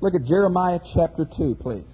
Look at Jeremiah chapter 2, please.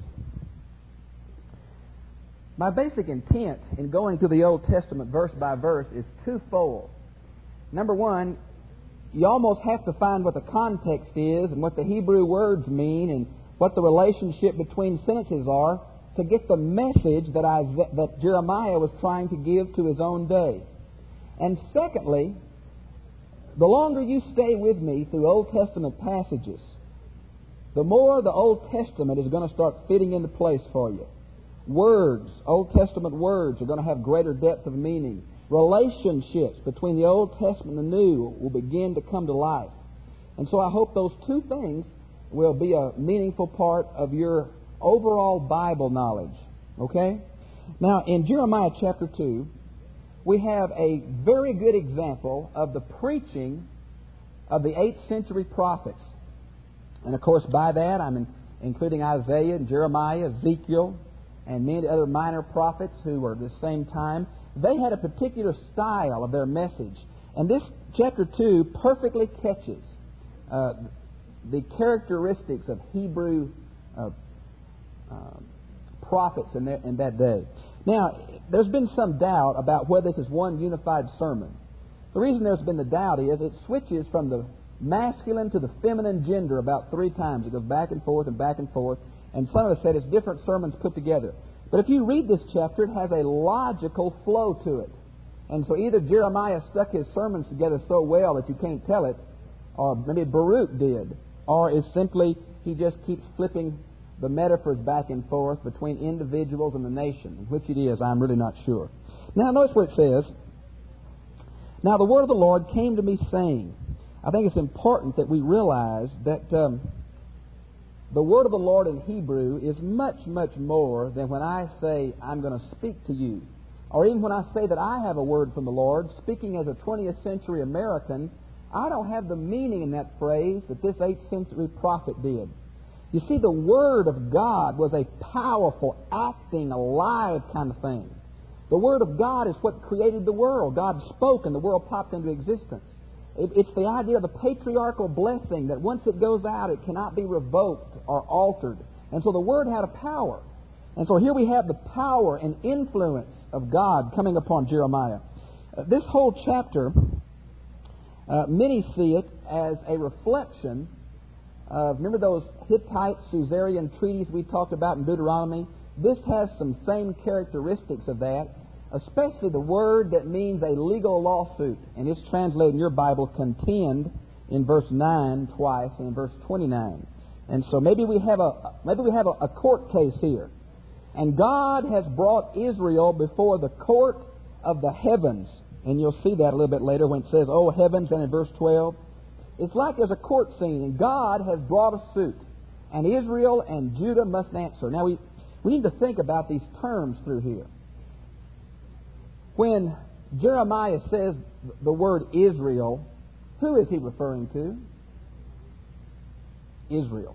My basic intent in going through the Old Testament verse by verse is twofold. Number one, you almost have to find what the context is and what the Hebrew words mean and what the relationship between sentences are to get the message that Jeremiah was trying to give to his own day. And secondly, the longer you stay with me through Old Testament passages, the more the Old Testament is going to start fitting into place for you. Words, Old Testament words, are going to have greater depth of meaning. Relationships between the Old Testament and the New will begin to come to life. And so I hope those two things will be a meaningful part of your overall Bible knowledge. Okay? Now, in Jeremiah chapter 2, we have a very good example of the preaching of the 8th century prophets. And of course, by that, I'm including Isaiah and Jeremiah, Ezekiel, and many other minor prophets who were at the same time. They had a particular style of their message. And this chapter 2 perfectly catches the characteristics of Hebrew prophets in that day. Now, there's been some doubt about whether this is one unified sermon. The reason there's been the doubt is it switches from the masculine to the feminine gender about 3 times. It goes back and forth and back and forth. And some of us said it's different sermons put together. But if you read this chapter, it has a logical flow to it. And so either Jeremiah stuck his sermons together so well that you can't tell it, or maybe Baruch did, or is simply he just keeps flipping the metaphors back and forth between individuals and the nation. Which it is, I'm really not sure. Now notice where it says, "Now the word of the Lord came to me saying," I think it's important that we realize that the word of the Lord in Hebrew is much, much more than when I say, "I'm going to speak to you." Or even when I say that I have a word from the Lord, speaking as a 20th century American, I don't have the meaning in that phrase that this 8th century prophet did. You see, the Word of God was a powerful, acting, alive kind of thing. The Word of God is what created the world. God spoke and the world popped into existence. It's the idea of the patriarchal blessing that once it goes out, it cannot be revoked or altered. And so the Word had a power. And so here we have the power and influence of God coming upon Jeremiah. This whole chapter, many see it as a reflection of, remember those Hittite Suzerain treaties we talked about in Deuteronomy? This has some same characteristics of that, especially the word that means a legal lawsuit. And it's translated in your Bible, contend, in verse 9 twice and in verse 29. And so maybe we have a court case here. And God has brought Israel before the court of the heavens. And you'll see that a little bit later when it says, "Oh, heavens," then in verse 12. It's like there's a court scene, and God has brought a suit. And Israel and Judah must answer. Now, we need to think about these terms through here. When Jeremiah says the word Israel, who is he referring to? Israel.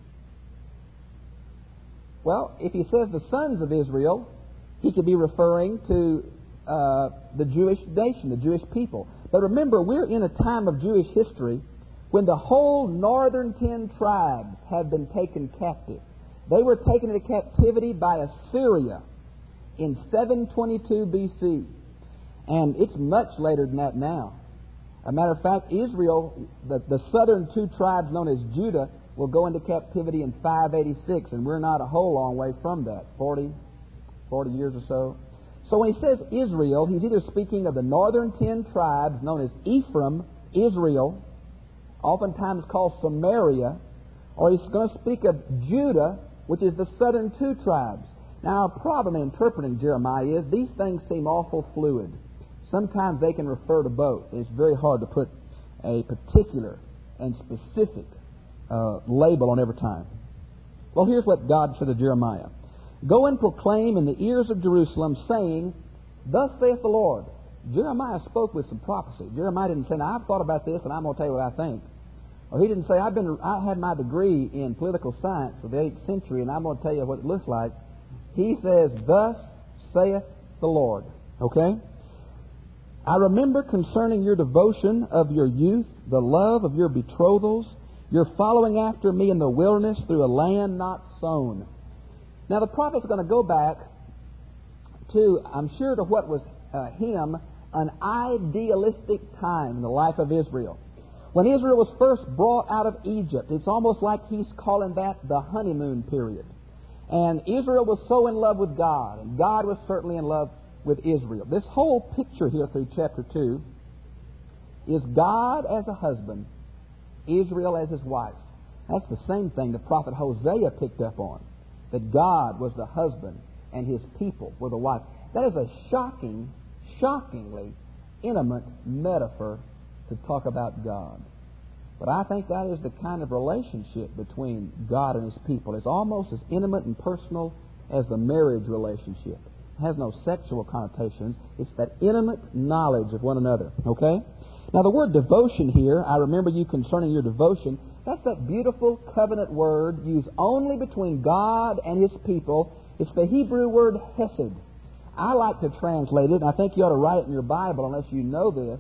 Well, if he says the sons of Israel, he could be referring to the Jewish nation, the Jewish people. But remember, we're in a time of Jewish history when the whole northern 10 tribes have been taken captive. They were taken into captivity by Assyria in 722 B.C. And it's much later than that now. As a matter of fact, Israel, the southern 2 tribes known as Judah, will go into captivity in 586, and we're not a whole long way from that, 40 years or so. So when he says Israel, he's either speaking of the northern 10 tribes known as Ephraim, Israel, oftentimes called Samaria, or he's going to speak of Judah, which is the southern 2 tribes. Now, a problem in interpreting Jeremiah is these things seem awful fluid. Sometimes they can refer to both. It's very hard to put a particular and specific label on every time. Well, here's what God said to Jeremiah. "Go and proclaim in the ears of Jerusalem, saying, Thus saith the Lord." Jeremiah spoke with some prophecy. Jeremiah didn't say, "Now, I've thought about this, and I'm going to tell you what I think." Or he didn't say, I had my degree in political science of the 8th century, and I'm going to tell you what it looks like. He says, "Thus saith the Lord." Okay? "I remember concerning your devotion of your youth, the love of your betrothals, You're following after me in the wilderness through a land not sown. Now the prophet's going to go back to, I'm sure, to what was an idealistic time in the life of Israel. When Israel was first brought out of Egypt, it's almost like he's calling that the honeymoon period. And Israel was so in love with God, and God was certainly in love with Israel. This whole picture here through chapter 2 is God as a husband, Israel as his wife. That's the same thing the prophet Hosea picked up on, that God was the husband and his people were the wife. That is a shockingly intimate metaphor to talk about God. But I think that is the kind of relationship between God and his people. It's almost as intimate and personal as the marriage relationship. It has no sexual connotations. It's that intimate knowledge of one another. Okay? Now the word devotion here, I remember you concerning your devotion, that's that beautiful covenant word used only between God and his people. It's the Hebrew word hesed. I like to translate it, and I think you ought to write it in your Bible unless you know this.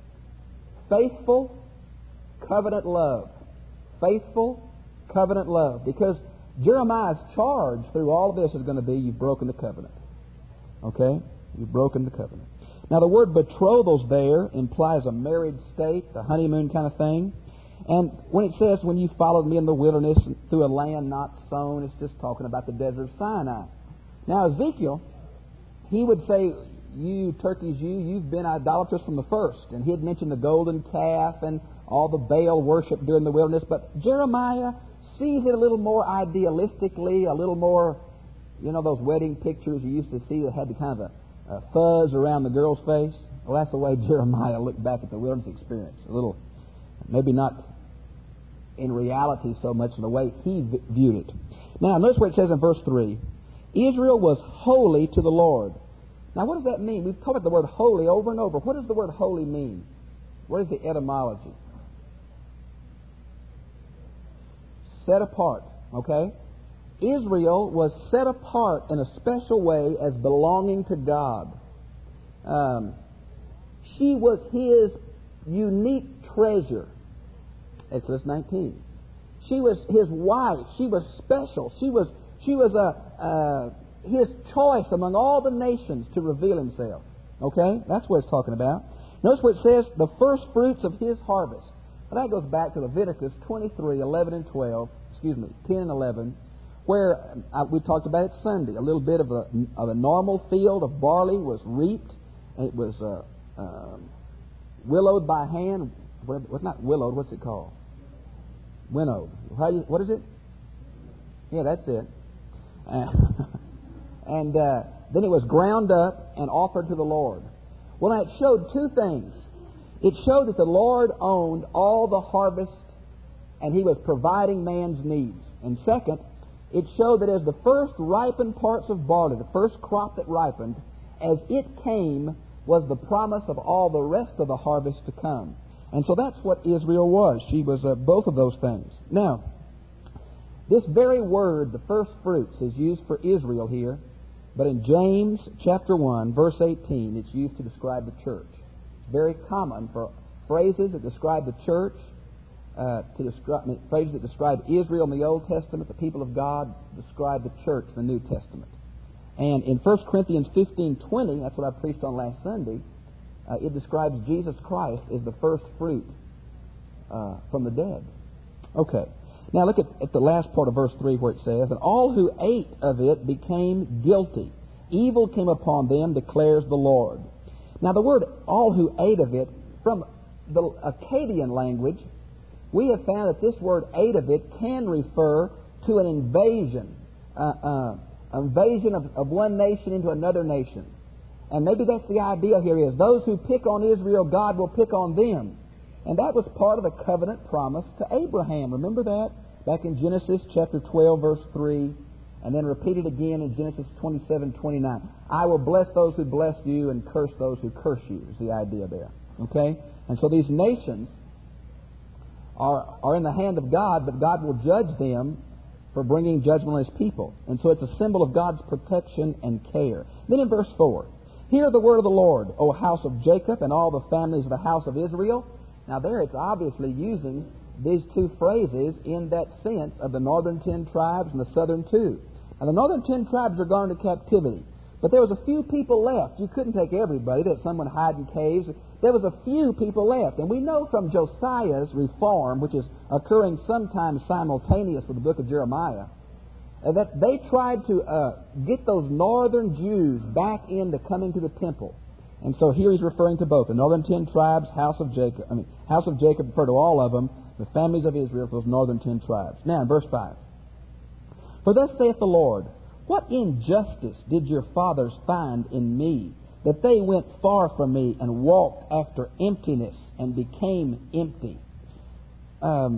Faithful covenant love. Faithful covenant love. Because Jeremiah's charge through all of this is going to be, you've broken the covenant. Okay? You've broken the covenant. Now the word betrothals there implies a married state, the honeymoon kind of thing. And when it says, when you followed me in the wilderness through a land not sown, it's just talking about the desert of Sinai. Now Ezekiel, he would say, you turkeys, you've been idolaters from the first. And he had mentioned the golden calf and all the Baal worship during the wilderness. But Jeremiah sees it a little more idealistically, a little more, you know, those wedding pictures you used to see that had the kind of a fuzz around the girl's face. Well, that's the way Jeremiah looked back at the wilderness experience. A little, maybe not in reality so much in the way he viewed it. Now, notice what it says in verse 3. Israel was holy to the Lord. Now, what does that mean? We've talked about the word holy over and over. What does the word holy mean? What is the etymology? Set apart, okay? Israel was set apart in a special way as belonging to God. She was his unique treasure. Exodus 19. She was his wife. She was special. She was his choice among all the nations to reveal himself. Okay? That's what it's talking about. Notice what it says, the first fruits of his harvest. Well, that goes back to Leviticus 23, 11 and 12, 10 and 11, where we talked about it Sunday. A little bit of a normal field of barley was reaped. It was willowed by hand. Well, not willowed. What's it called? Winnowed. What is it? Yeah, that's it. And then it was ground up and offered to the Lord. Well, that showed two things. It showed that the Lord owned all the harvest and he was providing man's needs. And second, it showed that as the first ripened parts of barley, the first crop that ripened, as it came was the promise of all the rest of the harvest to come. And so that's what Israel was. She was both of those things. Now, this very word, the first fruits, is used for Israel here. But in James chapter 1, verse 18, it's used to describe the church. It's very common for phrases that describe the church, phrases that describe Israel in the Old Testament, the people of God, describe the church in the New Testament. And in 1 Corinthians 15:20, that's what I preached on last Sunday, it describes Jesus Christ as the first fruit from the dead. Okay. Now look at the last part of verse 3 where it says, and all who ate of it became guilty. Evil came upon them, declares the Lord. Now the word all who ate of it, from the Akkadian language, we have found that this word ate of it can refer to an invasion. Invasion of one nation into another nation. And maybe that's the idea here is those who pick on Israel, God will pick on them. And that was part of the covenant promise to Abraham. Remember that? Back in Genesis chapter 12, verse 3, and then repeated again in Genesis 27:29. I will bless those who bless you and curse those who curse you, is the idea there. Okay? And so these nations are in the hand of God, but God will judge them for bringing judgment on his people. And so it's a symbol of God's protection and care. Then in verse 4, hear the word of the Lord, O house of Jacob, and all the families of the house of Israel. Now there it's obviously using these two phrases in that sense of the northern 10 tribes and the southern 2. And the northern 10 tribes are gone into captivity. But there was a few people left. You couldn't take everybody. There's someone hide in caves. There was a few people left. And we know from Josiah's reform, which is occurring sometime simultaneous with the book of Jeremiah, that they tried to get those northern Jews back into coming to the temple. And so here he's referring to both the northern 10 tribes, house of Jacob, refer to all of them, the families of Israel, those northern 10 tribes. Now, in verse 5. For thus saith the Lord, what injustice did your fathers find in me, that they went far from me and walked after emptiness and became empty? I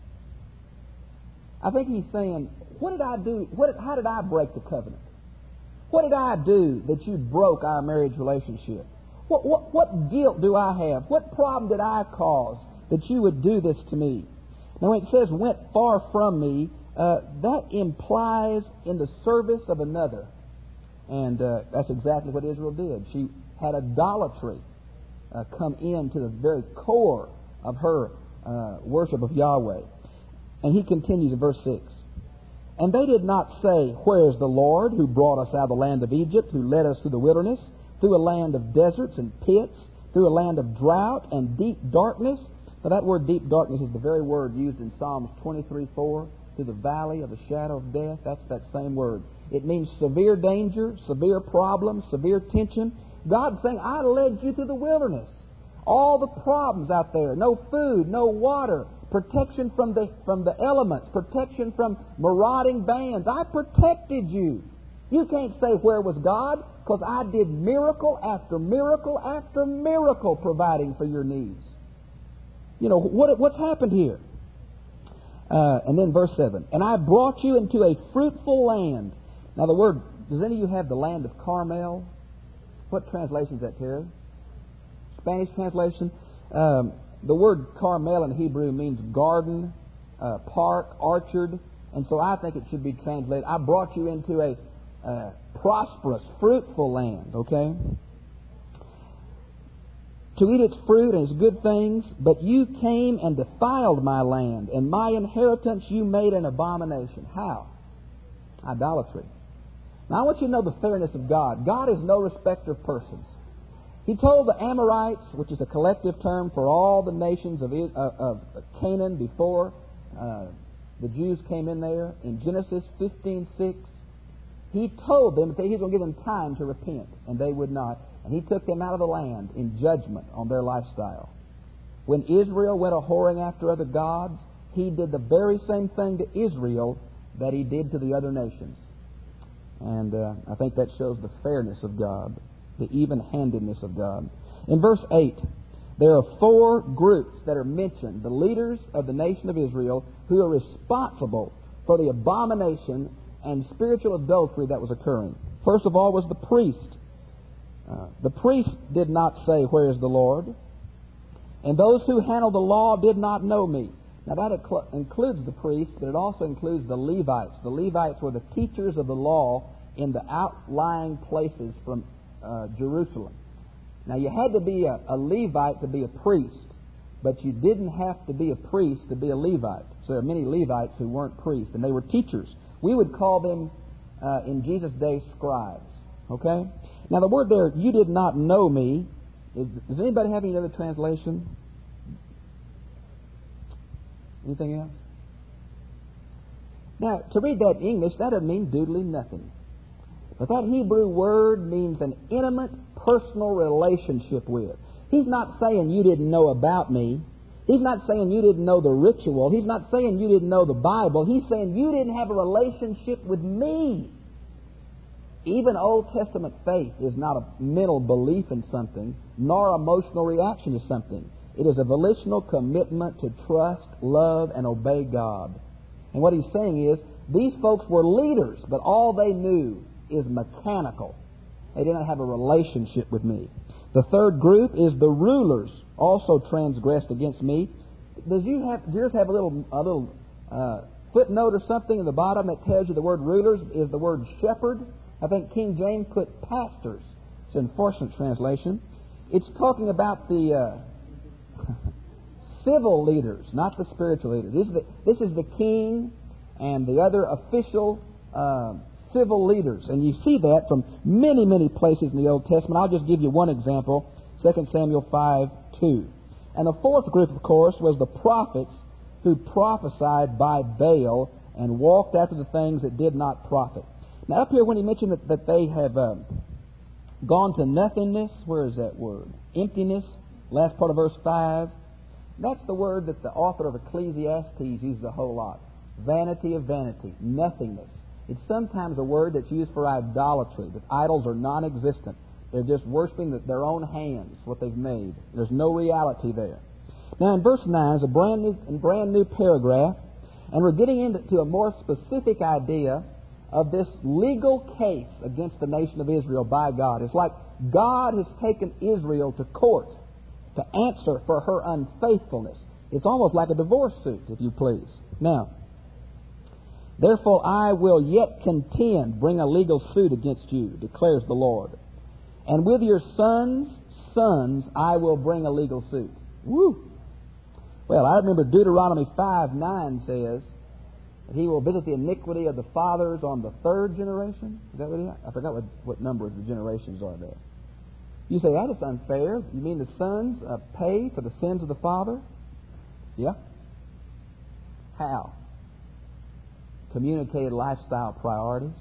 think he's saying, what did I do? How did I break the covenant? What did I do that you broke our marriage relationship? What guilt do I have? What problem did I cause that you would do this to me? Now, when it says went far from me, that implies in the service of another. And that's exactly what Israel did. She had idolatry come into the very core of her worship of Yahweh. And he continues in verse 6. And they did not say, where is the Lord who brought us out of the land of Egypt, who led us through the wilderness, through a land of deserts and pits, through a land of drought and deep darkness? Now that word deep darkness is the very word used in Psalms 23:4. Through the valley of the shadow of death. That's that same word. It means severe danger, severe problem, severe tension. God's saying, I led you through the wilderness. All the problems out there. No food, no water, protection from the elements, protection from marauding bands. I protected you. You can't say where was God, because I did miracle after miracle after miracle providing for your needs. You know, what's happened here? And then verse 7. And I brought you into a fruitful land. Now the word, does any of you have the land of Carmel? What translation is that, Terry? Spanish translation? The word Carmel in Hebrew means garden, park, orchard. And so I think it should be translated, I brought you into a prosperous, fruitful land, okay? To eat its fruit and its good things, but you came and defiled my land, and my inheritance you made an abomination. How? Idolatry. Now I want you to know the fairness of God. God is no respecter of persons. He told the Amorites, which is a collective term for all the nations of Canaan before the Jews came in there, in Genesis 15:6, He told them that He was going to give them time to repent, and they would not. And He took them out of the land in judgment on their lifestyle. When Israel went a-whoring after other gods, He did the very same thing to Israel that He did to the other nations. And I think that shows the fairness of God, the even-handedness of God. In verse 8, there are 4 groups that are mentioned, the leaders of the nation of Israel, who are responsible for the abomination and spiritual adultery that was occurring. First of all was the priest. The priest did not say, where is the Lord? And those who handle the law did not know me. Now that includes the priests, but it also includes the Levites. The Levites were the teachers of the law in the outlying places from Jerusalem. Now you had to be a Levite to be a priest, but you didn't have to be a priest to be a Levite. So there are many Levites who weren't priests, and they were teachers. We would call them, in Jesus' day, scribes. Okay? Now the word there, you did not know me, does anybody have any other translation? Anything else? Now, to read that in English, that would mean doodly nothing. But that Hebrew word means an intimate, personal relationship with. He's not saying you didn't know about me. He's not saying you didn't know the ritual. He's not saying you didn't know the Bible. He's saying you didn't have a relationship with me. Even Old Testament faith is not a mental belief in something, nor emotional reaction to something. It is a volitional commitment to trust, love, and obey God. And what he's saying is, these folks were leaders, but all they knew is mechanical. They didn't have a relationship with me. The third group is the rulers, also transgressed against me. Does yours have a little footnote or something in the bottom that tells you the word rulers is the word shepherd? I think King James put pastors. It's an unfortunate translation. It's talking about the civil leaders, not the spiritual leaders. This is the king and the other official civil leaders. And you see that from many, many places in the Old Testament. I'll just give you one example, 2 Samuel 5:2. And the fourth group, of course, was the prophets who prophesied by Baal and walked after the things that did not profit. Now, up here when he mentioned that they have gone to nothingness, where is that word? Emptiness, last part of verse 5. That's the word that the author of Ecclesiastes uses a whole lot. Vanity of vanity, nothingness. It's sometimes a word that's used for idolatry, that idols are non-existent. They're just worshiping their own hands, what they've made. There's no reality there. Now, in verse 9 is a brand new paragraph, and we're getting into a more specific idea of this legal case against the nation of Israel by God. It's like God has taken Israel to court to answer for her unfaithfulness. It's almost like a divorce suit, if you please. Now, therefore I will yet contend, bring a legal suit against you, declares the Lord. And with your sons' I will bring a legal suit. Woo! Well, I remember Deuteronomy 5:9 says that he will visit the iniquity of the fathers on the third generation. Is that what I forgot what number of the generations are there. You say, that is unfair. You mean the sons pay for the sins of the father? Yeah. How? Communicated lifestyle priorities.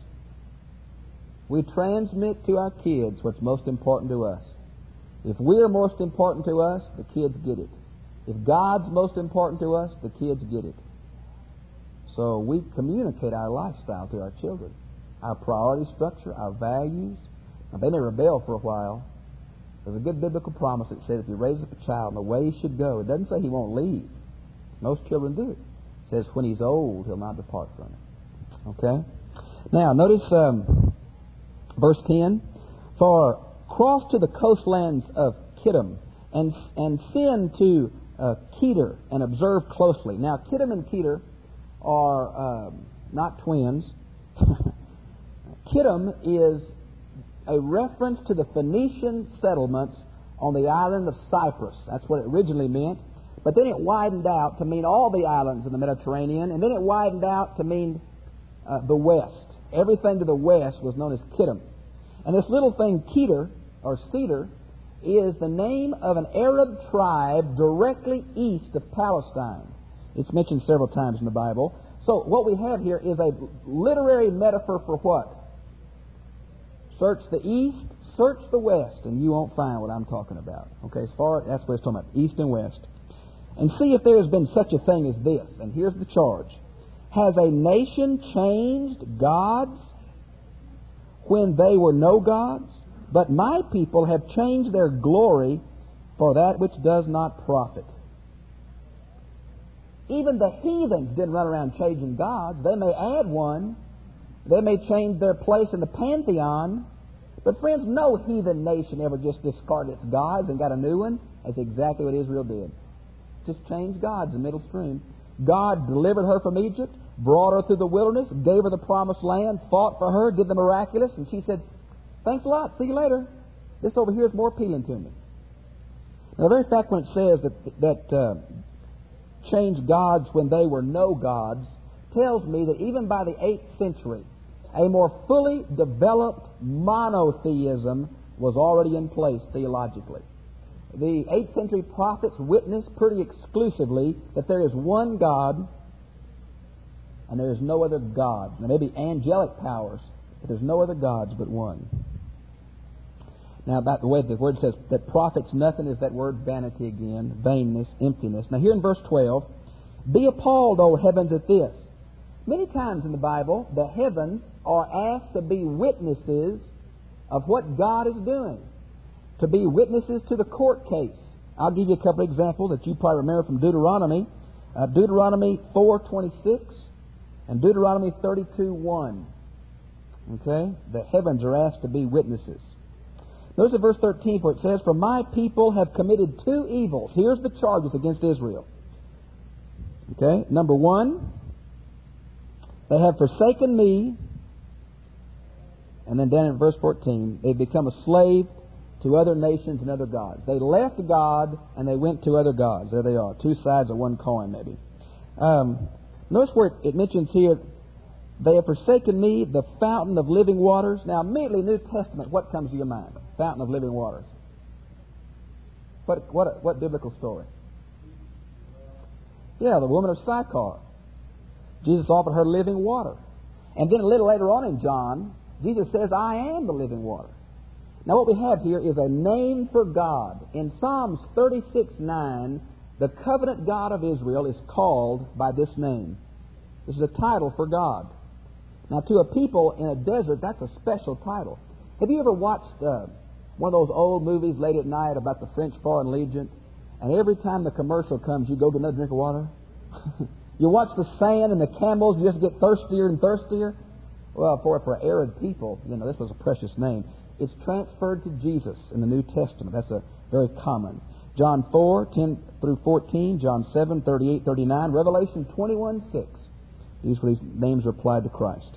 We transmit to our kids what's most important to us. If we're most important to us, the kids get it. If God's most important to us, the kids get it. So we communicate our lifestyle to our children, our priority structure, our values. Now, they may rebel for a while. There's a good biblical promise that says if you raise up a child in the way he should go, it doesn't say he won't leave. Most children do. It says when he's old, he'll not depart from it. Okay? Now, notice verse 10. For cross to the coastlands of Kittim and send to Kedar and observe closely. Now, Kittim and Kedar are not twins. Kittim is a reference to the Phoenician settlements on the island of Cyprus. That's what it originally meant. But then it widened out to mean all the islands in the Mediterranean, and then it widened out to mean the west. Everything to the west was known as Kittim. And this little thing, Kedar, or Cedar, is the name of an Arab tribe directly east of Palestine. It's mentioned several times in the Bible. So what we have here is a literary metaphor for what? Search the east, search the west, and you won't find what I'm talking about. Okay, that's what it's talking about, east and west. And see if there has been such a thing as this. And here's the charge. Has a nation changed gods when they were no gods? But my people have changed their glory for that which does not profit. Even the heathens didn't run around changing gods. They may add one. They may change their place in the pantheon. But friends, no heathen nation ever just discarded its gods and got a new one. That's exactly what Israel did. Just changed gods in middle stream. God delivered her from Egypt, brought her through the wilderness, gave her the promised land, fought for her, did the miraculous, and she said, thanks a lot, see you later. This over here is more appealing to me. Now, the very fact when it says that changed gods when they were no gods tells me that even by the 8th century, a more fully developed monotheism was already in place theologically. The 8th century prophets witnessed pretty exclusively that there is one God and there is no other God. There may be angelic powers, but there's no other gods but one. Now, about the way the word says that profits nothing is that word vanity again, vainness, emptiness. Now, here in verse 12, be appalled, O heavens, at this. Many times in the Bible, the heavens are asked to be witnesses of what God is doing, to be witnesses to the court case. I'll give you a couple of examples that you probably remember from Deuteronomy. Deuteronomy 4:26 and Deuteronomy 32:1. Okay? The heavens are asked to be witnesses. Notice in verse 13 where it says, for my people have committed two evils. Here's the charges against Israel. Okay? Number one, they have forsaken me. And then down in verse 14, they've become a slave to other nations and other gods. They left God and they went to other gods. There they are, two sides of one coin maybe. Notice where it mentions here, they have forsaken me, the fountain of living waters. Now immediately, New Testament, what comes to your mind? Fountain of living waters. What biblical story? Yeah, the woman of Sychar. Jesus offered her living water. And then a little later on in John, Jesus says, I am the living water. Now what we have here is a name for God. In Psalms 36:9, the covenant God of Israel is called by this name. This is a title for God. Now to a people in a desert, that's a special title. Have you ever watched one of those old movies late at night about the French Foreign Legion? And every time the commercial comes, you go get another drink of water? You watch the sand and the camels, you just get thirstier and thirstier? Well, for arid people, this was a precious name. It's transferred to Jesus in the New Testament. That's a very common. John 4:10 through 14, John 7:38, 39, Revelation 21:6. These names are applied to Christ.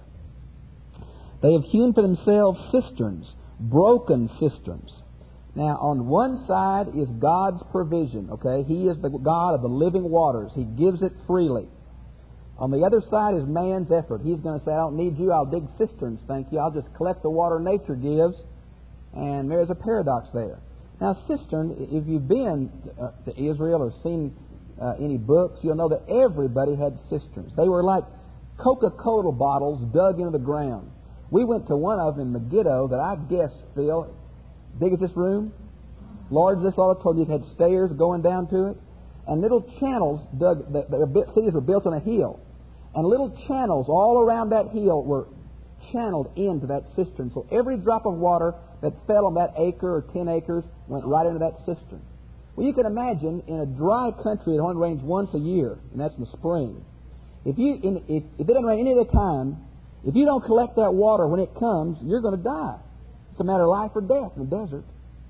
They have hewn for themselves cisterns, broken cisterns. Now, on one side is God's provision, okay? He is the God of the living waters. He gives it freely. On the other side is man's effort. He's going to say, I don't need you, I'll dig cisterns, thank you. I'll just collect the water nature gives. And there's a paradox there. Now, cistern, if you've been to Israel or seen any books, you'll know that everybody had cisterns. They were like Coca-Cola bottles dug into the ground. We went to one of them in Megiddo that I guess, Phil, big as this room, large as this auditorium, you had stairs going down to it, and little channels dug. The cities were built on a hill, and little channels all around that hill were channeled into that cistern. So every drop of water that fell on that acre or 10 acres went right into that cistern. Well, you can imagine in a dry country it only rains once a year, and that's in the spring. If it doesn't rain any other time, if you don't collect that water when it comes, you're going to die. It's a matter of life or death in the desert.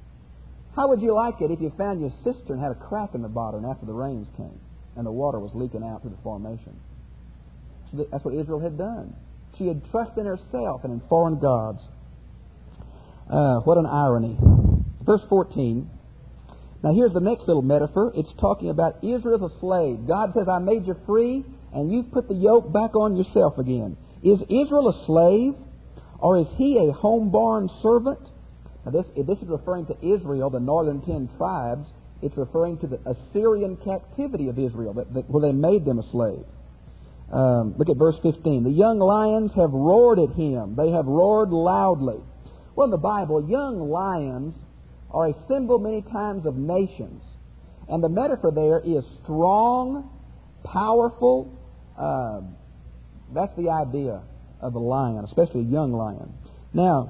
How would you like it if you found your cistern had a crack in the bottom after the rains came and the water was leaking out through the formation? So that's what Israel had done. She had trusted in herself and in foreign gods. What an irony. Verse 14. Now here's the next little metaphor. It's talking about Israel as a slave. God says, I made you free, and you've put the yoke back on yourself again. Is Israel a slave, or is he a home-born servant? Now this is referring to Israel, the northern 10 tribes. It's referring to the Assyrian captivity of Israel, where they made them a slave. Look at verse 15. The young lions have roared at him. They have roared loudly. Well, in the Bible, young lions are a symbol many times of nations. And the metaphor there is strong, powerful. That's the idea of a lion, especially a young lion. Now,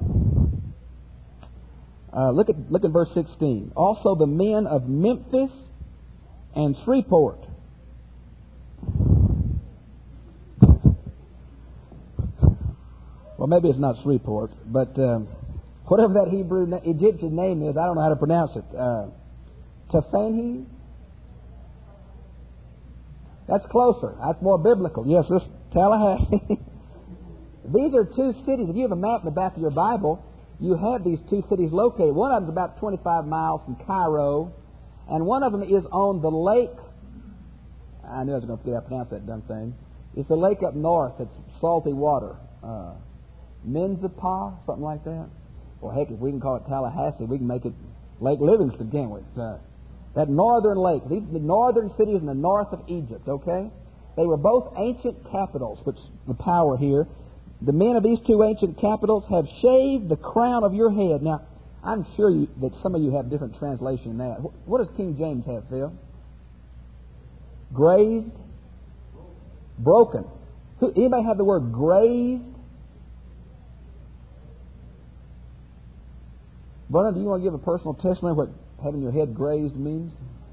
look at verse 16. Also the men of Memphis and Shreveport. Well, maybe it's not Shreveport, but whatever that Egyptian name is, I don't know how to pronounce it. Taphanes? That's closer. That's more biblical. Yes, this Tallahassee. These are two cities. If you have a map in the back of your Bible, you have these two cities located. One of them is about 25 miles from Cairo, and one of them is on the lake. I knew I was going to forget how to pronounce that dumb thing. It's the lake up north. It's salty water. Menzipah, something like that. Well, heck, if we can call it Tallahassee, we can make it Lake Livingston, can't we? That northern lake. These are the northern cities in the north of Egypt, okay? They were both ancient capitals, which the power here. The men of these two ancient capitals have shaved the crown of your head. Now, I'm sure that some of you have different translation than that. What does King James have, Phil? Grazed? Broken. Anybody have the word grazed? Vernon, do you want to give a personal testimony what having your head grazed means?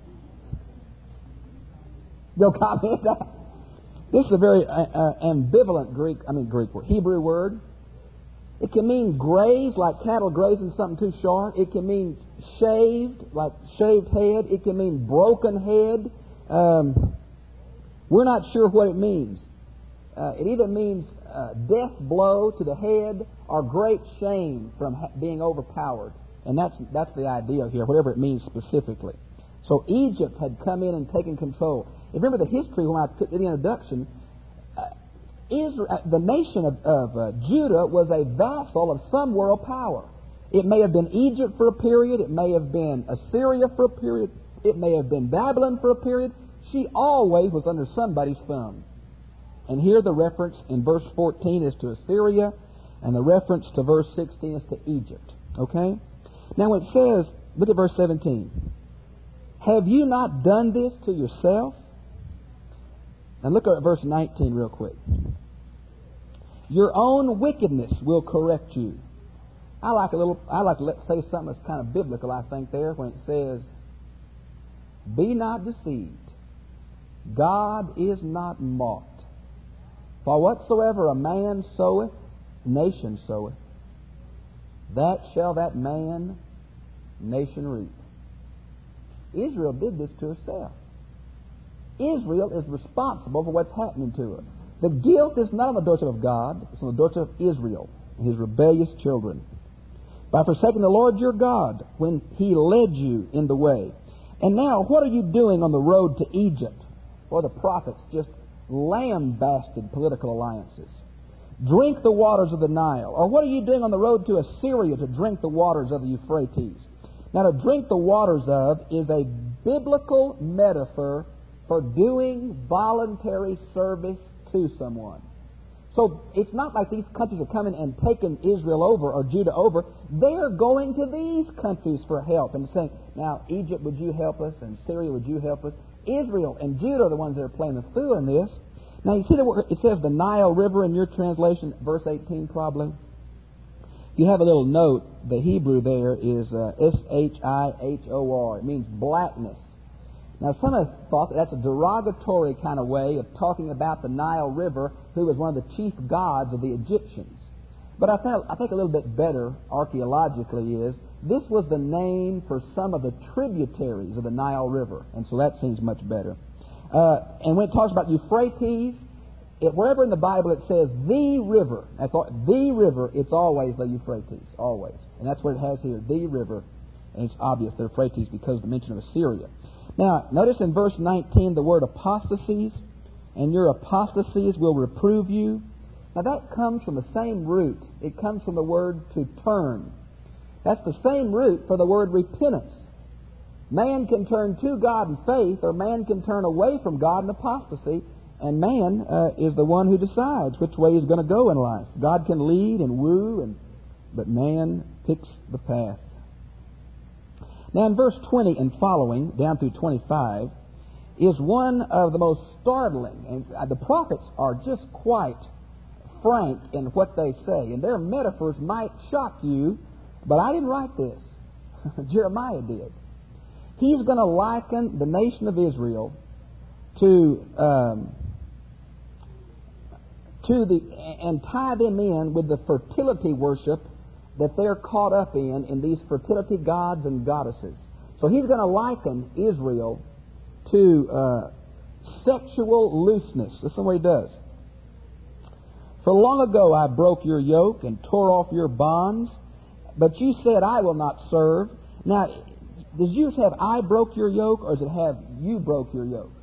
No comment. This is a very ambivalent Hebrew word. It can mean grazed, like cattle grazing something too short. It can mean shaved, like shaved head. It can mean broken head. We're not sure what it means. It either means death blow to the head or great shame from being overpowered. And that's the idea here, whatever it means specifically. So Egypt had come in and taken control. Remember the history when I took the introduction. The nation of Judah was a vassal of some world power. It may have been Egypt for a period. It may have been Assyria for a period. It may have been Babylon for a period. She always was under somebody's thumb. And here the reference in verse 14 is to Assyria, and the reference to verse 16 is to Egypt. Okay? Now when it says, look at verse 17. Have you not done this to yourself? And look at verse 19 real quick. Your own wickedness will correct you. I like to say something that's kind of biblical, I think, there when it says, be not deceived. God is not mocked. For whatsoever a man soweth, nation soweth. That shall that man, nation reap. Israel did this to herself. Israel is responsible for what's happening to her. The guilt is not on the doorstep of God, it's on the doorstep of Israel and his rebellious children. By forsaking the Lord your God when he led you in the way. And now, what are you doing on the road to Egypt? Or the prophets just lambasted political alliances. Drink the waters of the Nile. Or what are you doing on the road to Assyria to drink the waters of the Euphrates? Now, to drink the waters of is a biblical metaphor for doing voluntary service to someone. So it's not like these countries are coming and taking Israel over or Judah over. They're going to these countries for help and saying, now, Egypt, would you help us? And Syria, would you help us? Israel and Judah are the ones that are playing the fool in this. Now, you see that it says the Nile River in your translation, verse 18 probably. If you have a little note, the Hebrew there is Shihor. It means blackness. Now, some have thought that that's a derogatory kind of way of talking about the Nile River, who was one of the chief gods of the Egyptians. But I think a little bit better, archaeologically, is this was the name for some of the tributaries of the Nile River. And so that seems much better. And when it talks about Euphrates, wherever in the Bible it says the river, the river, it's always the Euphrates, always. And that's what it has here, the river. And it's obvious the Euphrates because of the mention of Assyria. Now, notice in verse 19 the word apostasies, and your apostasies will reprove you. Now that comes from the same root. It comes from the word to turn. That's the same root for the word repentance. Man can turn to God in faith, or man can turn away from God in apostasy, and man is the one who decides which way he's going to go in life. God can lead and woo, but man picks the path. Now in verse 20 and following, down through 25, is one of the most startling, and the prophets are just quite frank in what they say, and their metaphors might shock you, but I didn't write this. Jeremiah did. He's going to liken the nation of Israel and tie them in with the fertility worship that they're caught up in these fertility gods and goddesses. So he's going to liken Israel to sexual looseness. Listen what he does. For long ago I broke your yoke and tore off your bonds, but you said, I will not serve. Now, does yours have I broke your yoke, or does it have you broke your yoke?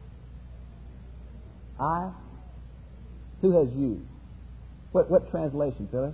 I? Who has you? What translation, Phyllis?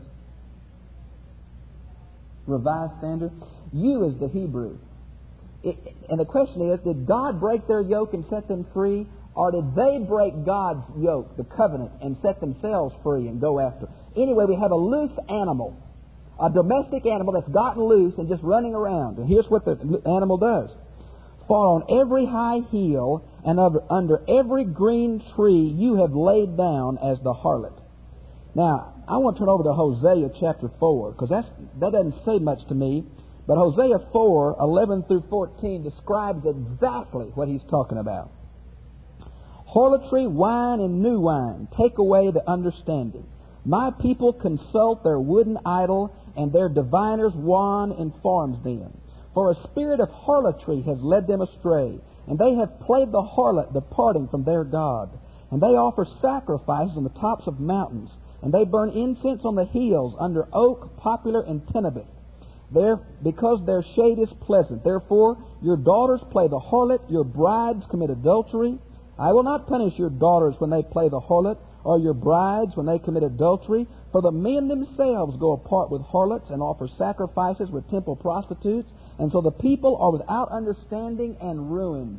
Revised Standard? You is the Hebrew. And the question is, did God break their yoke and set them free? Or did they break God's yoke, the covenant, and set themselves free and go after? Anyway, we have a loose animal. A domestic animal that's gotten loose and just running around. And here's what the animal does. For on every high hill and under every green tree you have laid down as the harlot. Now, I want to turn over to Hosea chapter 4, because that doesn't say much to me. But Hosea 4, 11 through 14 describes exactly what he's talking about. Harlotry, wine, and new wine take away the understanding. My people consult their wooden idol, and their diviner's wand informs them. For a spirit of harlotry has led them astray, and they have played the harlot, departing from their God. And they offer sacrifices on the tops of mountains, and they burn incense on the hills under oak, poplar, and terebinth. because their shade is pleasant. Therefore, your daughters play the harlot, your brides commit adultery. I will not punish your daughters when they play the harlot, or your brides when they commit adultery. For the men themselves go apart with harlots and offer sacrifices with temple prostitutes, and so the people are without understanding and ruined.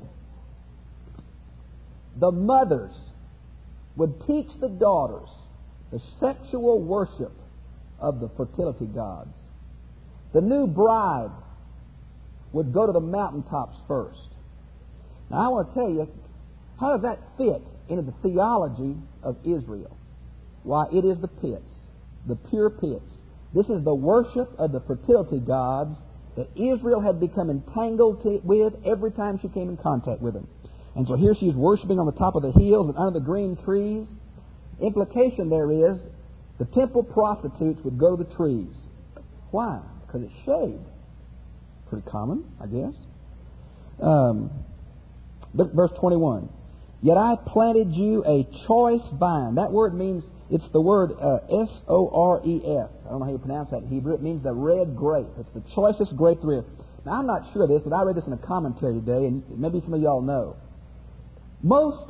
The mothers would teach the daughters the sexual worship of the fertility gods. The new bride would go to the mountaintops first. Now I want to tell you, how does that fit into the theology of Israel? Why, it is the pits, the pure pits. This is the worship of the fertility gods that Israel had become entangled with every time she came in contact with them. And so here she's worshiping on the top of the hills and under the green trees. Implication there is the temple prostitutes would go to the trees. Why? Because it's shade. Pretty common, I guess. Look at verse 21. Yet I planted you a choice vine. That word means, it's the word S-O-R-E-F. I don't know how you pronounce that in Hebrew. It means the red grape. It's the choicest grape there is. Now, I'm not sure of this, but I read this in a commentary today, and maybe some of y'all know. Most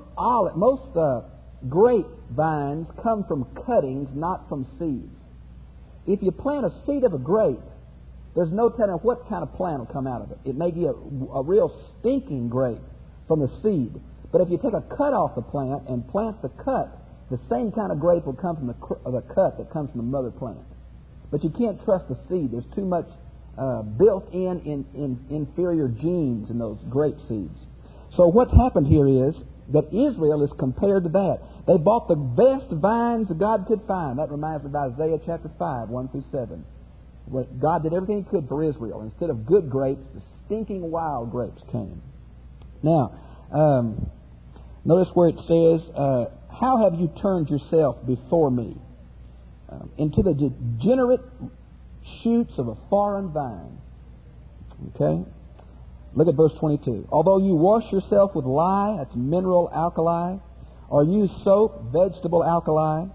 grape vines come from cuttings, not from seeds. If you plant a seed of a grape, there's no telling what kind of plant will come out of it. It may be a real stinking grape from the seed. But if you take a cut off the plant and plant the cut, the same kind of grape will come from the cut that comes from the mother plant. But you can't trust the seed. There's too much built-in inferior genes in those grape seeds. So what's happened here is that Israel is compared to that. They bought the best vines that God could find. That reminds me of Isaiah chapter 5, 1 through 7. Where God did everything He could for Israel. Instead of good grapes, the stinking wild grapes came. Now, notice where it says, how have you turned yourself before me into the degenerate shoots of a foreign vine? Okay? Look at verse 22. Although you wash yourself with lye, that's mineral alkali, or use soap, vegetable alkali,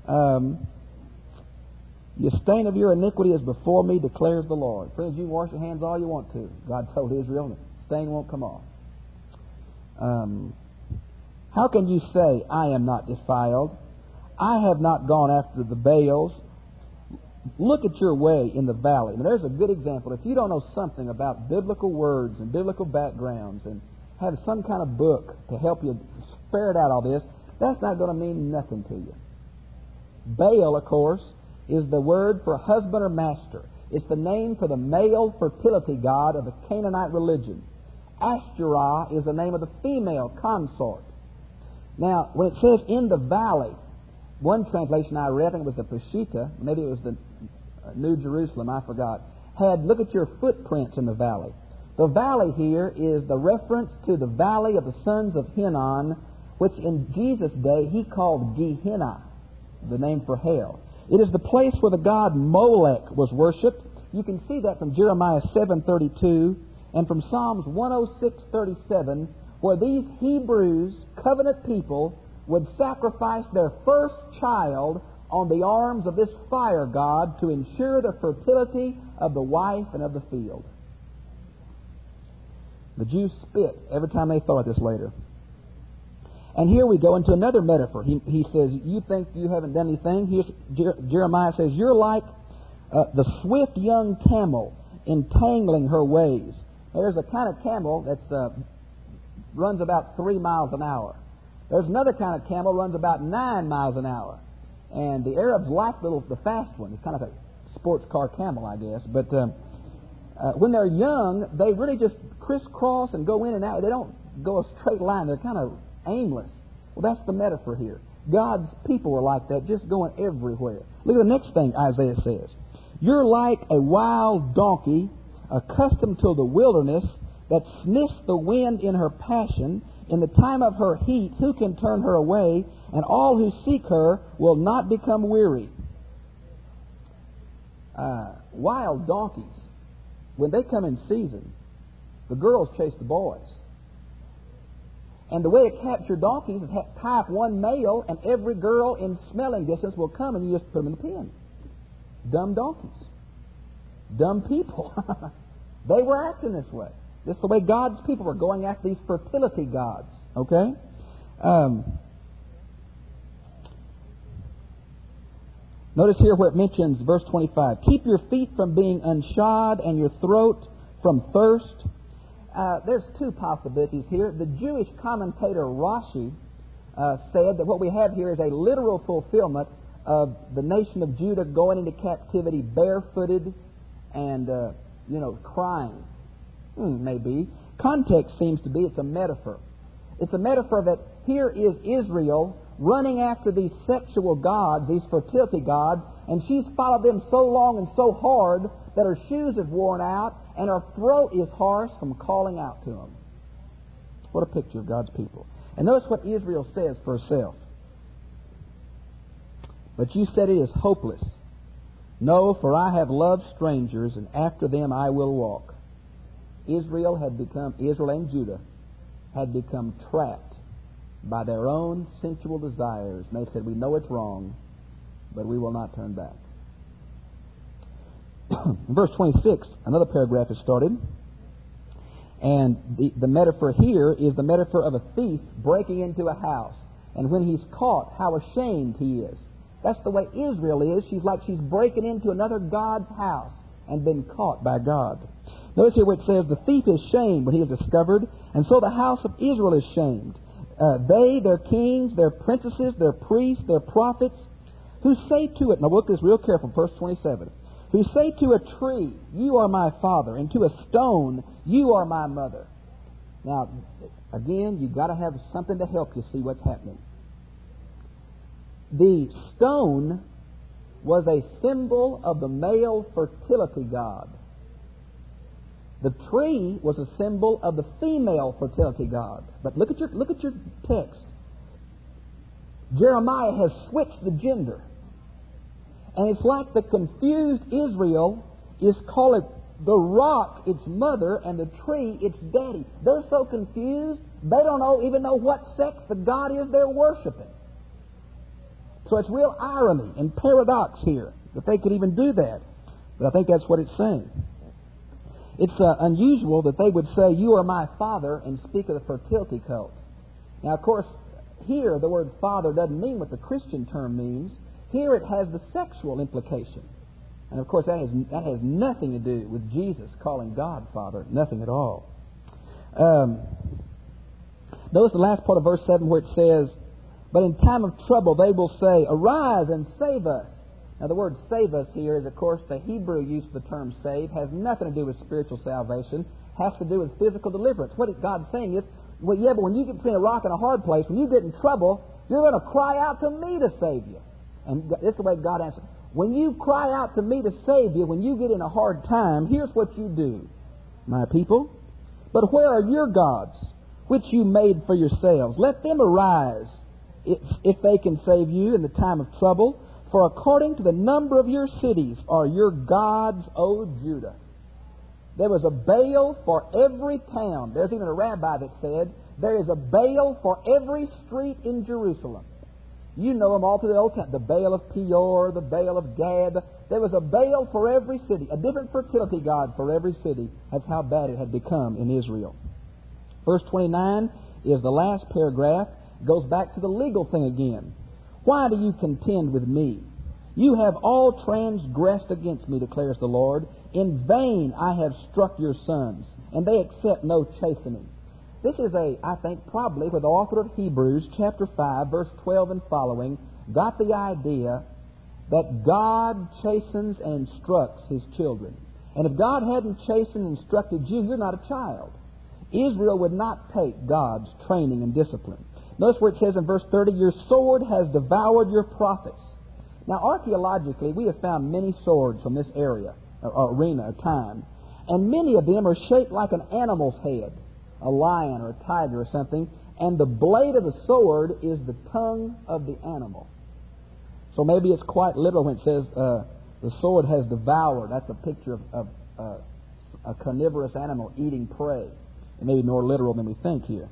the stain of your iniquity is before me, declares the Lord. Friends, you can wash your hands all you want to. God told Israel, the stain won't come off. How can you say, I am not defiled? I have not gone after the Baals. Look at your way in the valley. Now, there's a good example. If you don't know something about biblical words and biblical backgrounds and have some kind of book to help you ferret out all this, that's not going to mean nothing to you. Baal, of course, is the word for husband or master. It's the name for the male fertility god of the Canaanite religion. Ashtoreth is the name of the female consort. Now, when it says in the valley, one translation I read, I think it was the Peshitta, maybe it was the New Jerusalem, I forgot, had, look at your footprints in the valley. The valley here is the reference to the valley of the sons of Hinnom, which in Jesus' day he called Gehenna, the name for hell. It is the place where the god Molech was worshipped. You can see that from Jeremiah 7:32 and from Psalms 106:37, where these Hebrews, covenant people, would sacrifice their first child on the arms of this fire god to ensure the fertility of the wife and of the field. The Jews spit every time they thought this later. And here we go into another metaphor. He says, you think you haven't done anything? Here's Jeremiah says, you're like the swift young camel entangling her ways. Now, there's a kind of camel that runs about 3 miles an hour. There's another kind of camel runs about 9 miles an hour. And the Arabs like the fast one. It's kind of a sports car camel, I guess. But when they're young, they really just crisscross and go in and out. They don't go a straight line. They're kind of aimless. Well, that's the metaphor here. God's people are like that, just going everywhere. Look at the next thing Isaiah says. You're like a wild donkey accustomed to the wilderness that sniffs the wind in her passion. In the time of her heat, who can turn her away? And all who seek her will not become weary. Wild donkeys, when they come in season, the girls chase the boys. And the way to capture donkeys is tie up one male, and every girl in smelling distance will come, and you just put them in the pen. Dumb donkeys. dumb people. They were acting this way. This is the way God's people were going after these fertility gods. Okay? Notice here where it mentions, verse 25, keep your feet from being unshod and your throat from thirst. There's two possibilities here. The Jewish commentator Rashi said that what we have here is a literal fulfillment of the nation of Judah going into captivity barefooted and, crying. Maybe. Context seems to be it's a metaphor. It's a metaphor that here is Israel running after these sexual gods, these fertility gods, and she's followed them so long and so hard that her shoes have worn out and her throat is hoarse from calling out to them. What a picture of God's people. And notice what Israel says for herself. But you said it is hopeless. No, for I have loved strangers, and after them I will walk. Israel and Judah had become trapped by their own sensual desires. And they said, we know it's wrong, but we will not turn back. In verse 26, another paragraph is started. And the metaphor here is the metaphor of a thief breaking into a house. And when he's caught, how ashamed he is. That's the way Israel is. She's breaking into another God's house and been caught by God. Notice here where it says, the thief is shamed when he is discovered, and so the house of Israel is shamed. They, their kings, their princesses, their priests, their prophets, who say to it, now look at this real careful, verse 27, who say to a tree, you are my father, and to a stone, you are my mother. Now, again, you've got to have something to help you see what's happening. The stone was a symbol of the male fertility god. The tree was a symbol of the female fertility god. But look at your text. Jeremiah has switched the gender. And it's like the confused Israel is calling the rock its mother and the tree its daddy. They're so confused, they don't even know what sex the god is they're worshiping. So it's real irony and paradox here that they could even do that. But I think that's what it's saying. It's unusual that they would say, you are my father, and speak of the fertility cult. Now, of course, here the word father doesn't mean what the Christian term means. Here it has the sexual implication. And, of course, that has nothing to do with Jesus calling God Father. Nothing at all. Notice the last part of verse 7 where it says, but in time of trouble they will say, arise and save us. Now, the word save us here is, of course, the Hebrew use of the term save. Has nothing to do with spiritual salvation. Has to do with physical deliverance. What God's saying is, but when you get between a rock and a hard place, when you get in trouble, you're going to cry out to me to save you. And this is the way God answers. When you cry out to me to save you, when you get in a hard time, here's what you do, my people. But where are your gods, which you made for yourselves? Let them arise, if they can save you in the time of trouble. For according to the number of your cities are your gods, O Judah. There was a Baal for every town. There's even a rabbi that said, there is a Baal for every street in Jerusalem. You know them all through the Old Testament. The Baal of Peor, the Baal of Gad. There was a Baal for every city, a different fertility god for every city. That's how bad it had become in Israel. Verse 29 is the last paragraph. It goes back to the legal thing again. Why do you contend with me? You have all transgressed against me, declares the Lord. In vain I have struck your sons, and they accept no chastening. This is I think probably where the author of Hebrews chapter 5, verse 12 and following, got the idea that God chastens and instructs His children. And if God hadn't chastened and instructed you, you're not a child. Israel would not take God's training and discipline. Notice where it says in verse 30, your sword has devoured your prophets. Now, archaeologically, we have found many swords from this area, or arena, or time. And many of them are shaped like an animal's head, a lion or a tiger or something. And the blade of the sword is the tongue of the animal. So maybe it's quite literal when it says the sword has devoured. That's a picture of a carnivorous animal eating prey. It may be more literal than we think here.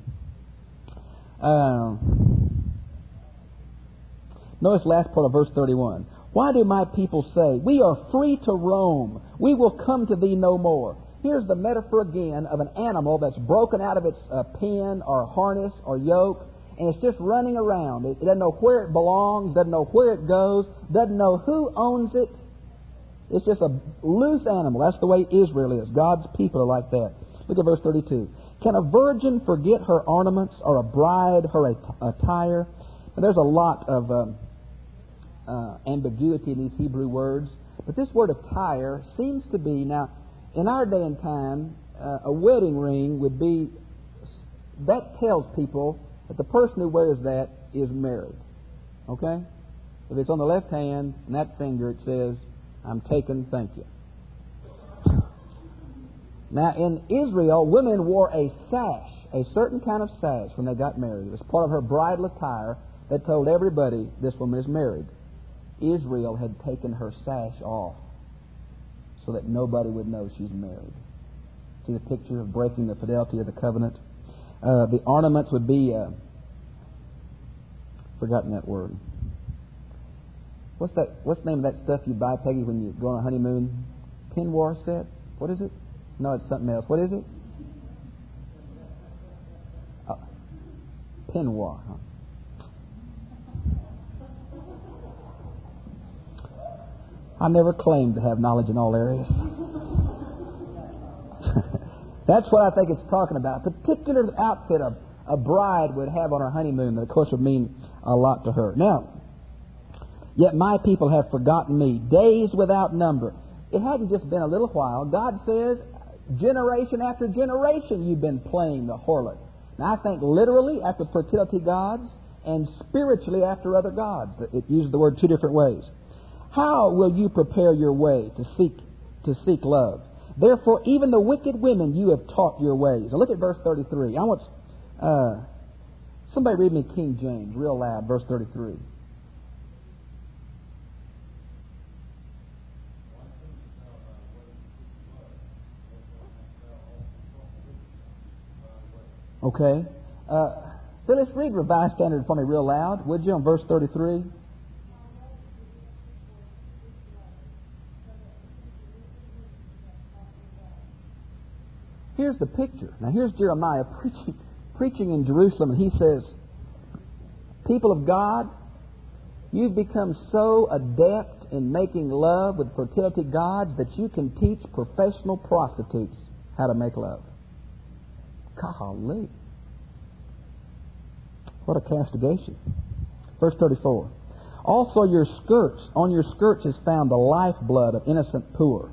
Notice the last part of verse 31. Why do my people say, we are free to roam, we will come to thee no more? Here's the metaphor again of an animal that's broken out of its pen or harness or yoke, and it's just running around. It doesn't know where it belongs, doesn't know where it goes, doesn't know who owns it. It's just a loose animal. That's the way Israel is. God's people are like that. Look at verse 32. Can a virgin forget her ornaments, or a bride her attire? And there's a lot of ambiguity in these Hebrew words. But this word attire seems to be, now, in our day and time, a wedding ring would be, that tells people that the person who wears that is married. Okay? If it's on the left hand, and that finger, it says, I'm taken, thank you. Now, in Israel, women wore a sash, a certain kind of sash, when they got married. It was part of her bridal attire that told everybody this woman is married. Israel had taken her sash off so that nobody would know she's married. See the picture of breaking the fidelity of the covenant? The ornaments would be, forgotten that word. What's the name of that stuff you buy, Peggy, when you go on a honeymoon? Peignoir set? What is it? No, it's something else. What is it? Peignoir. Huh? I never claimed to have knowledge in all areas. That's what I think it's talking about. A particular outfit a bride would have on her honeymoon that, of course, would mean a lot to her. Now, yet my people have forgotten me, days without number. It hadn't just been a little while. God says, generation after generation you've been playing the harlot. Now, I think literally after fertility gods and spiritually after other gods. It uses the word two different ways. How will you prepare your way to seek love? Therefore, even the wicked women you have taught your ways. Now look at verse 33. I want somebody read me King James real loud, verse 33. Okay. Phyllis, read Revised Standard for me real loud, would you, on verse 33? Here's the picture. Now here's Jeremiah preaching in Jerusalem, and he says, people of God, you've become so adept in making love with fertility gods that you can teach professional prostitutes how to make love. Golly. What a castigation. Verse 34. Also on your skirts is found the lifeblood of innocent poor.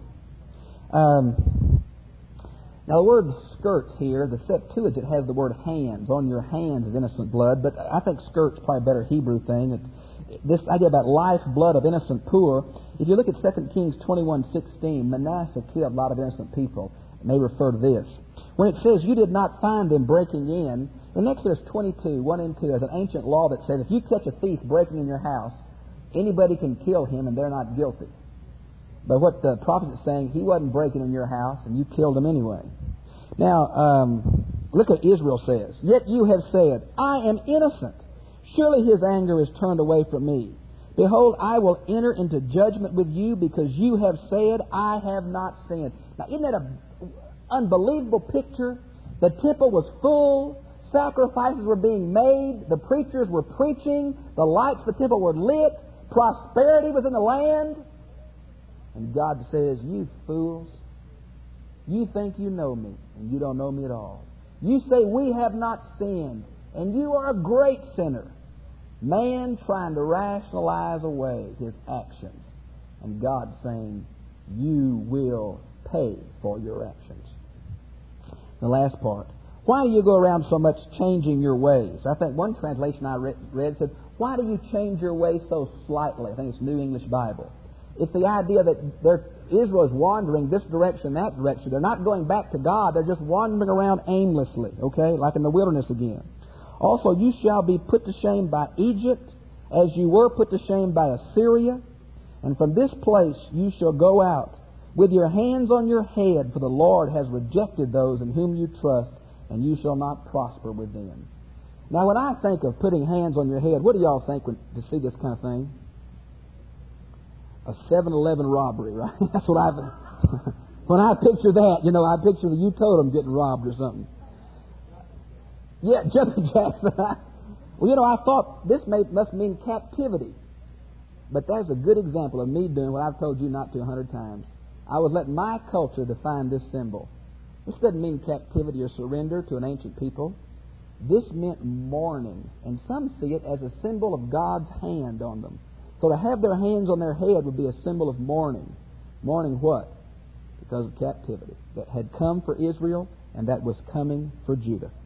Now, the word skirts here, the Septuagint has the word hands. On your hands is innocent blood, but I think skirts probably a better Hebrew thing. This idea about life blood of innocent poor, if you look at 2 Kings 21:16, Manasseh killed a lot of innocent people. It may refer to this. When it says, you did not find them breaking in Exodus 22:1 and 2, there's an ancient law that says if you catch a thief breaking in your house, anybody can kill him and they're not guilty. But what the prophet is saying, he wasn't breaking in your house, and you killed him anyway. Now, look what Israel says. Yet you have said, I am innocent. Surely his anger is turned away from me. Behold, I will enter into judgment with you because you have said, I have not sinned. Now, isn't that an unbelievable picture? The temple was full. Sacrifices were being made. The preachers were preaching. The lights of the temple were lit. Prosperity was in the land. And God says, you fools, you think you know me, and you don't know me at all. You say, we have not sinned, and you are a great sinner. Man trying to rationalize away his actions. And God saying, you will pay for your actions. The last part. Why do you go around so much changing your ways? I think one translation I read said, why do you change your ways so slightly? I think it's New English Bible. It's the idea that Israel is wandering this direction, that direction. They're not going back to God. They're just wandering around aimlessly, okay, like in the wilderness again. Also, you shall be put to shame by Egypt, as you were put to shame by Assyria. And from this place you shall go out with your hands on your head, for the Lord has rejected those in whom you trust, and you shall not prosper with them. Now, when I think of putting hands on your head, what do y'all think to see this kind of thing? a 7-Eleven robbery, right? That's what when I picture that, I picture the U-Totem getting robbed or something. Yeah, jumping jacks. Well, I thought this must mean captivity. But that's a good example of me doing what I've told you not to 100 times. I was letting my culture define this symbol. This doesn't mean captivity or surrender to an ancient people. This meant mourning, and some see it as a symbol of God's hand on them. So to have their hands on their head would be a symbol of mourning. Mourning what? Because of captivity that had come for Israel and that was coming for Judah.